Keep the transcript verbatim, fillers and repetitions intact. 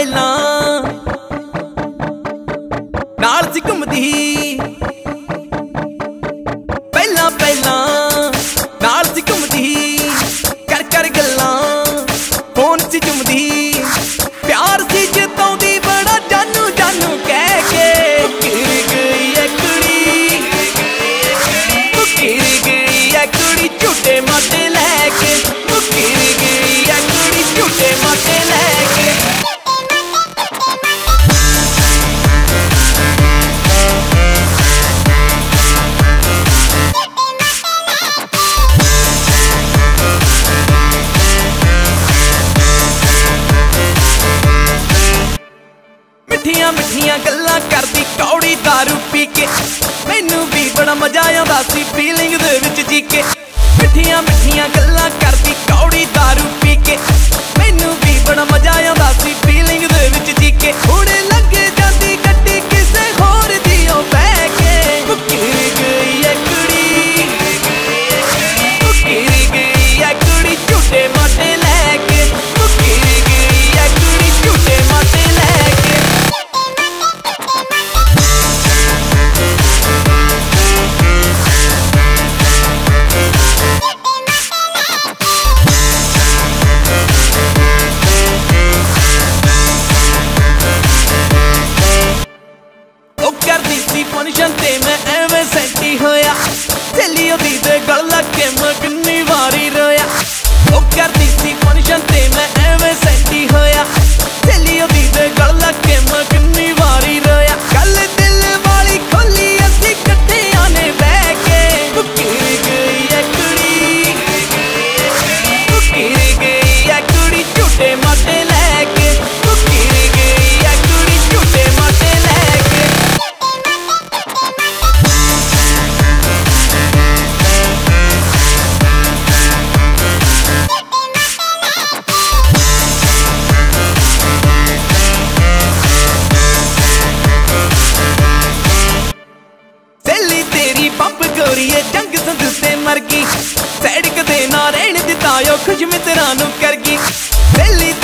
पहला नाल सी घुमदी, पहला पहला नाल सी घुमदी, कर कर गल्लां फोन सी चुमदी, प्यार सी जताउंदी बड़ा जानू जानू कह के। गिर गई है कुड़ी, गिर गई है कुड़ी झूठे माटे लैके, गिर गई है कुड़ी झूठे माटे लैके। मिठिया मिठिया गल्लां करदी कौड़ी दारू पी के, मैनू भी बड़ा मजा आंदा सी फीलिंग दे विच जी के। मिठिया मिठिया गल्लां करदी कौड़ी दारू पी के, मैनू भी बड़ा मजा आंदा सी फीलिंग दे विच जी के। हुण लग जांदी गड्डी किसे होर दी ओ बह के, गिर गई है कुड़ी, गिर गई है कुड़ी झूठे माटे लैके, गिर गई है कुड़ी झूठे माटे लैके। फंक्शन ते मैं एवें सैंटी होया, सहेली ओदी दे गल लग के मैं किन्नी वारी रोया। ओ करदी सी फंक्शन ते मैं एवें सैंटी होया, सहेली ओदी दे गल लग के मैं किन्नी वारी रोया। गल दिल वाली खोली असी कट्ठियां ने बह के, गिर गई है कुड़ी, गिर गई है कुड़ी झूठे माटे लैके, गिर गई है कुड़ी झूठे माटे लैके। पंप गोरीए जंग संध से मर गई, सड़क दे ना रहन दिता खुश मित्रां नूं कर गई।